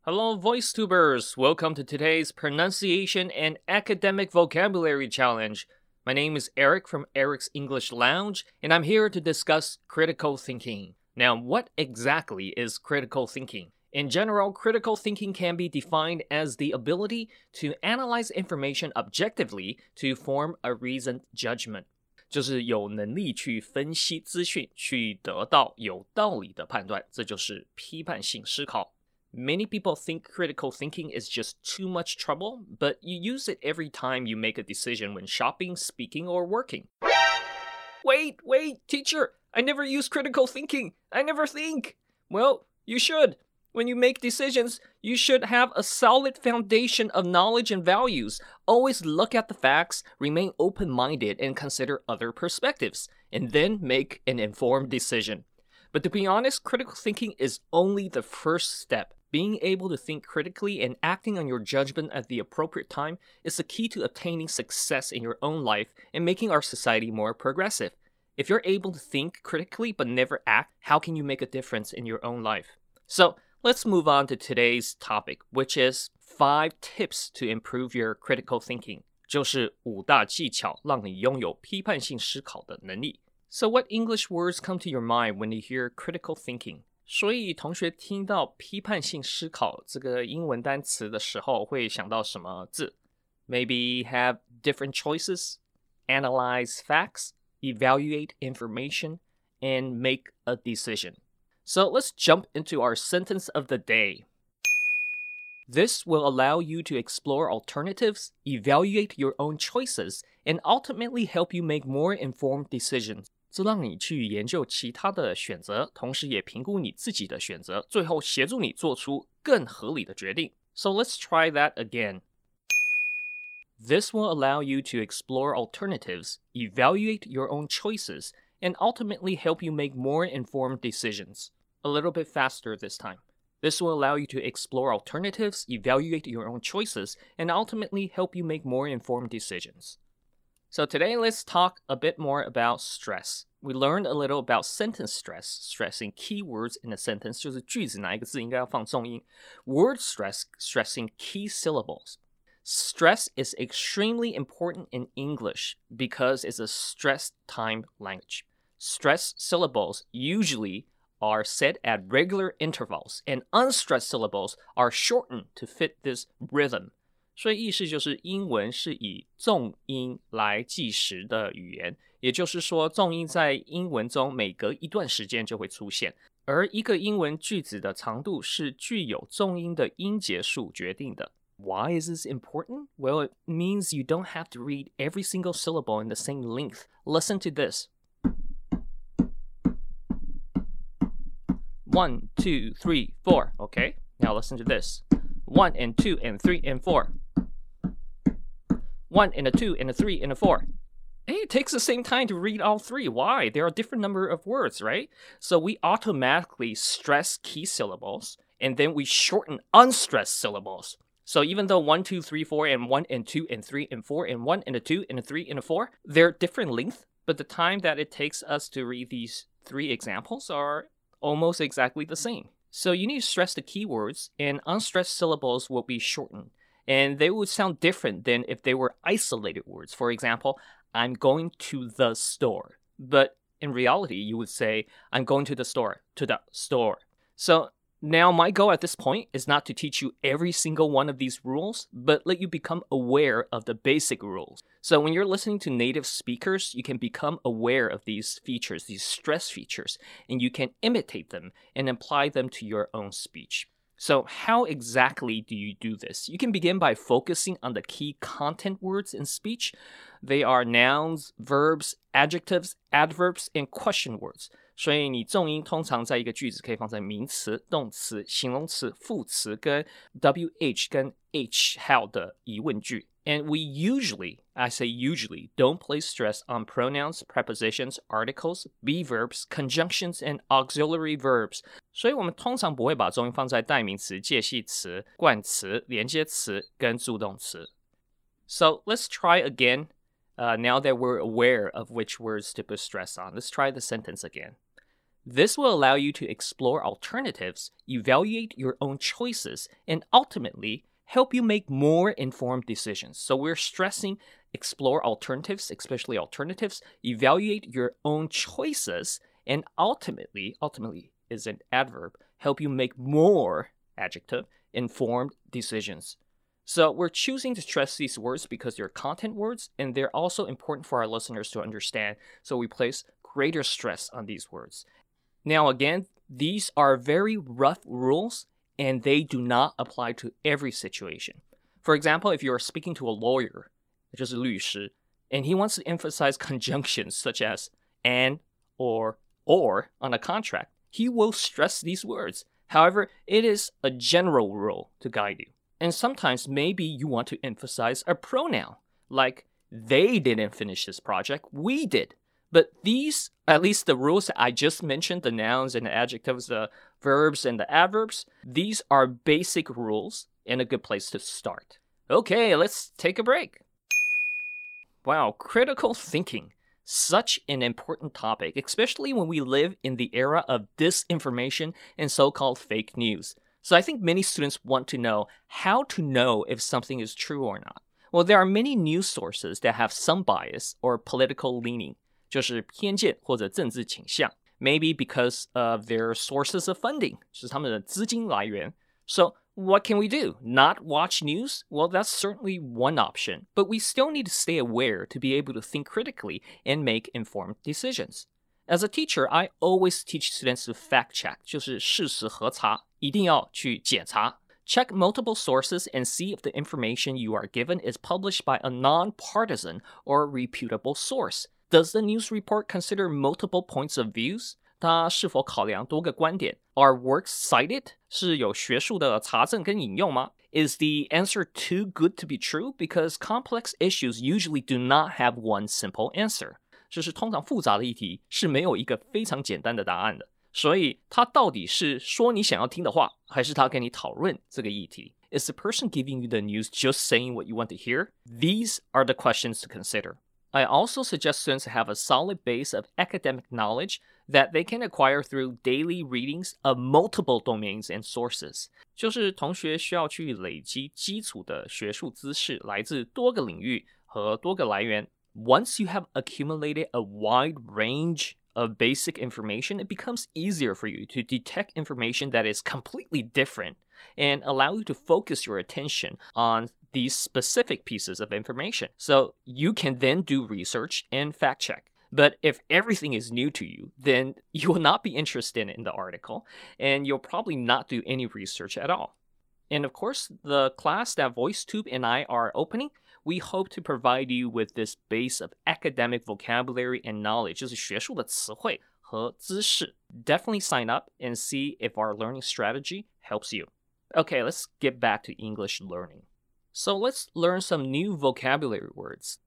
Hello, VoiceTubers! Welcome to today's Pronunciation and Academic Vocabulary Challenge. My name is Eric from Eric's English Lounge, and I'm here to discuss critical thinking. Now, what exactly is critical thinking? In general, critical thinking can be defined as the ability to analyze information objectively to form a reasoned judgment. 就是有能力去分析资讯，去得到有道理的判断，这就是批判性思考。Many people think critical thinking is just too much trouble, but you use it every time you make a decision when shopping, speaking, or working. Wait, teacher! I never use critical thinking! I never think! Well, you should. When you make decisions, you should have a solid foundation of knowledge and values. Always look at the facts, remain open-minded, and consider other perspectives, and then make an informed decision. But to be honest, critical thinking is only the first step. Being able to think critically and acting on your judgment at the appropriate time is the key to obtaining success in your own life and making our society more progressive. If you're able to think critically but never act, how can you make a difference in your own life? So, let's move on to today's topic, which is 5 tips to improve your critical thinking. 就是5大技巧让你拥有批判性思考的能力。So what English words come to your mind when you hear critical thinking? 所以同学听到批判性思考这个英文单词的时候会想到什么字？ Maybe have different choices, analyze facts, evaluate information, and make a decision. So let's jump into our sentence of the day. This will allow you to explore alternatives, evaluate your own choices, and ultimately help you make more informed decisions. 这让你去研究其他的选择，同时也评估你自己的选择，最后协助你做出更合理的决定。So let's try that again. This will allow you to explore alternatives, evaluate your own choices, and ultimately help you make more informed decisions. A little bit faster this time. This will allow you to explore alternatives, evaluate your own choices, and ultimately help you make more informed decisions. So today, let's talk a bit more about stress. We learned a little about sentence stress, stressing keywords in a sentence, 就是句子哪一个字应该要放重音. Word stress, stressing key syllables. Stress is extremely important in English because it's a stress-timed language. Stress syllables usually are said at regular intervals, and unstressed syllables are shortened to fit this rhythm. 所以意思就是英文是以重音来计时的语言，也就是说重音在英文中每隔一段时间就会出现，而一个英文句子的长度是具有重音的音节数决定的。Why is this important? Well, it means you don't have to read every single syllable in the same length. Listen to this. 1, 2, 3, 4. Okay, now listen to this. 1 and 2 and 3 and 4. 1 and a 2 and a 3 and a 4. Hey, it takes the same time to read all 3. Why? There are different number of words, right? So we automatically stress key syllables, and then we shorten unstressed syllables. So even though 1, 2, 3, 4, and 1 and 2 and 3 and 4 and 1 and a 2 and a 3 and a 4, they're different length, but the time that it takes us to read these 3 examples are almost exactly the same. So you need to stress the keywords, and unstressed syllables will be shortened. And they would sound different than if they were isolated words. For example, I'm going to the store. But in reality, you would say, I'm going to the store, So now my goal at this point is not to teach you every single one of these rules, but let you become aware of the basic rules. So when you're listening to native speakers, you can become aware of these features, these stress features, and you can imitate them and apply them to your own speech. So how exactly do you do this? You can begin by focusing on the key content words in speech. They are nouns, verbs, adjectives, adverbs, and question words. 所以你重音通常在一个句子可以放在名词、动词、形容词、副词跟 WH 跟 H 号的疑问句。And we usually, I say usually, don't place stress on pronouns, prepositions, articles, be verbs, conjunctions, and auxiliary verbs. 所以我们通常不会把重音放在代名词、介系词、冠词、连接词跟助动词。So let's try again. Now that we're aware of which words to put stress on, let's try the sentence again. This will allow you to explore alternatives, evaluate your own choices, and ultimately help you make more informed decisions. So we're stressing explore alternatives, especially alternatives, evaluate your own choices, and ultimately is an adverb, help you make more, adjective, informed decisions. So we're choosing to stress these words because they're content words and they're also important for our listeners to understand. So we place greater stress on these words. Now again, these are very rough rules and they do not apply to every situation. For example, if you are speaking to a lawyer, 就是律师, and he wants to emphasize conjunctions such as and or on a contract, he will stress these words. However, it is a general rule to guide you. And sometimes maybe you want to emphasize a pronoun, like they didn't finish this project, we did. But these, at least the rules that I just mentioned, the nouns and the adjectives, the verbs and the adverbs, these are basic rules and a good place to start. Okay, let's take a break. Wow, critical thinking. Such an important topic, especially when we live in the era of disinformation and so-called fake news. So I think many students want to know how to know if something is true or not. Well, there are many news sources that have some bias or political leaning. 就是偏见或者政治倾向 maybe because of their sources of funding, 是他们的资金来源. So what can we do? Not watch news? Well, that's certainly one option, but we still need to stay aware to be able to think critically and make informed decisions. As a teacher, I always teach students to fact check, 就是事实核查，一定要去检查. Check multiple sources and see if the information you are given is published by a non-partisan or reputable source. Does the news report consider multiple points of views? 它是否考量多个观点? Are works cited? 是有学术的查证跟引用吗? Is the answer too good to be true? Because complex issues usually do not have one simple answer. 就是通常复杂的议题是没有一个非常简单的答案的。所以他到底是说你想要听的话，还是他跟你讨论这个议题? Is the person giving you the news just saying what you want to hear? These are the questions to consider. I also suggest students have a solid base of academic knowledge that they can acquire through daily readings of multiple domains and sources. 就是同学需要去累积基础的学术知识，来自多个领域和多个来源。Once you have accumulated a wide range of basic information, it becomes easier for you to detect information that is completely different and allow you to focus your attention on these specific pieces of information. So you can then do research and fact check. But if everything is new to you, then you will not be interested in the article and you'll probably not do any research at all. And of course, the class that VoiceTube and I are opening, we hope to provide you with this base of academic vocabulary and knowledge, 就是学术的词汇和知识. Definitely sign up and see if our learning strategy helps you. Okay, let's get back to English learning. So let's learn some new vocabulary words.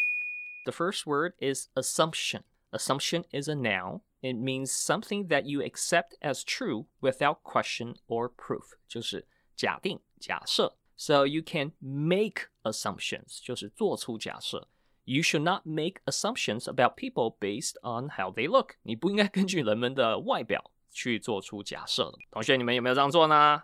The first word is assumption. Assumption is a noun. It means something that you accept as true without question or proof. 就是假定、假设. So you can make assumptions. 就是做出假设. You should not make assumptions about people based on how they look. 你不应该根据人们的外表去做出假设。同学，你们有没有这样做呢？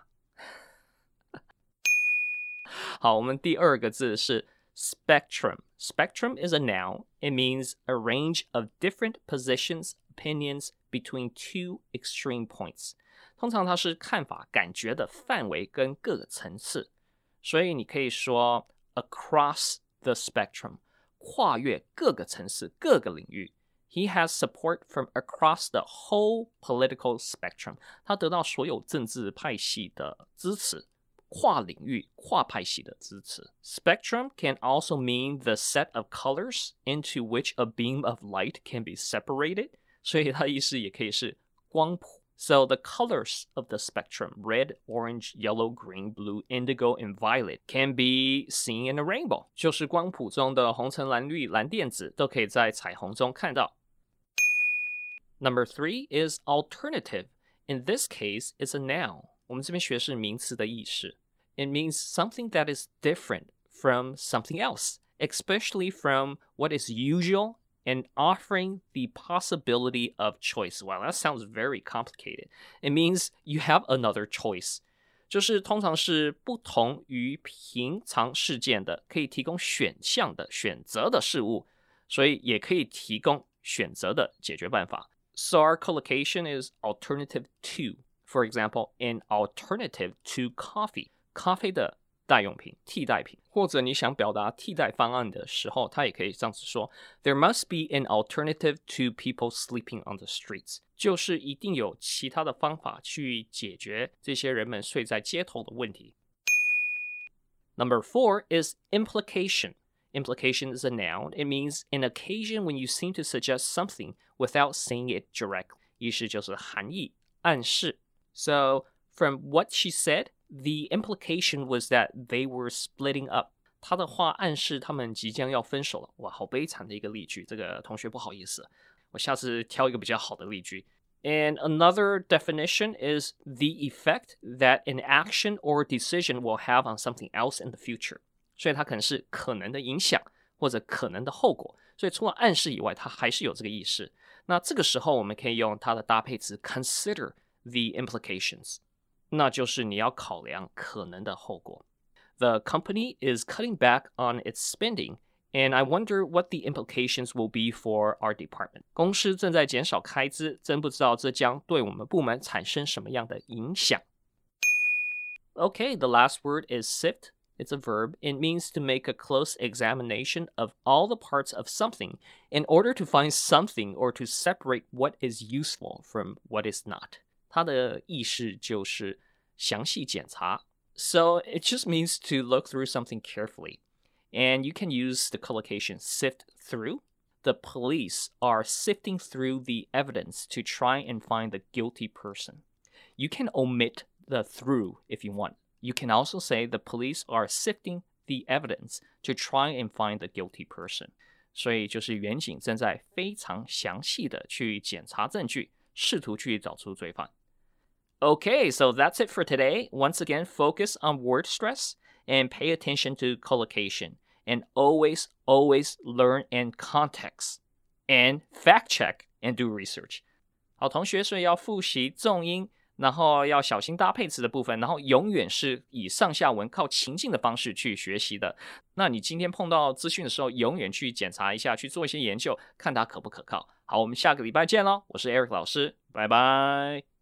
好，我们第二个字是 spectrum. Spectrum is a noun. It means a range of different positions, opinions between two extreme points. 通常它是看法、感觉的范围跟各个层次。所以你可以说 across the spectrum. 跨越各个层次、各个领域。He has support from across the whole political spectrum. 他得到所有政治派系的支持。跨领域、跨派系的支持。Spectrum can also mean the set of colors into which a beam of light can be separated. 所以它的意思也可以是光谱。So the colors of the spectrum, red, orange, yellow, green, blue, indigo, and violet, can be seen in a rainbow. 就是光谱中的红橙蓝绿蓝靛紫都可以在彩虹中看到。Number 3 is alternative. In this case, it's a noun. 我们这边学是名词的意识。It means something that is different from something else, especially from what is usual and offering the possibility of choice. Wow, that sounds very complicated. It means you have another choice. 就是通常是不同于平常事件的，可以提供选项的选择的事物，所以也可以提供选择的解决办法。So our collocation is alternative to. For example, an alternative to coffee. 咖啡的代用品、替代品，或者你想表达替代方案的时候，它也可以这样子说 ：There must be an alternative to people sleeping on the streets。就是一定有其他的方法去解决这些人们睡在街头的问题。Number 4 is implication. Implication is a noun. It means an occasion when you seem to suggest something without saying it directly. 意思就是含义、暗示。So, from what she said, the implication was that they were splitting up. 她的话暗示他们即将要分手了。哇，好悲惨的一个例句。这个同学不好意思，我下次挑一个比较好的例句。And another definition is the effect that an action or decision will have on something else in the future. 所以它可能是可能的影响或者可能的后果。所以除了暗示以外，它还是有这个意识。那这个时候我们可以用它的搭配词 consider the implications. 那就是你要考量可能的后果。The company is cutting back on its spending, and I wonder what the implications will be for our department. 公司正在减少开支，真不知道这将对我们部门产生什么样的影响。Okay, the last word is sift. It's a verb. It means to make a close examination of all the parts of something in order to find something or to separate what is useful from what is not. 它的意思就是详细检查。So it just means to look through something carefully. And you can use the collocation sift through. The police are sifting through the evidence to try and find the guilty person. You can omit the through if you want. You can also say the police are sifting the evidence to try and find the guilty person. 所以就是远景正在非常详细的去检查证据，试图去找出罪犯。Okay, so that's it for today. Once again, focus on word stress and pay attention to collocation. And always, always learn in context. And fact check and do research. 好，同学，所以要复习重音，然后要小心搭配词的部分，然后永远是以上下文靠情境的方式去学习的。那你今天碰到资讯的时候，永远去检查一下，去做一些研究，看它可不可靠。好，我们下个礼拜见咯。我是 Eric 老师，拜拜。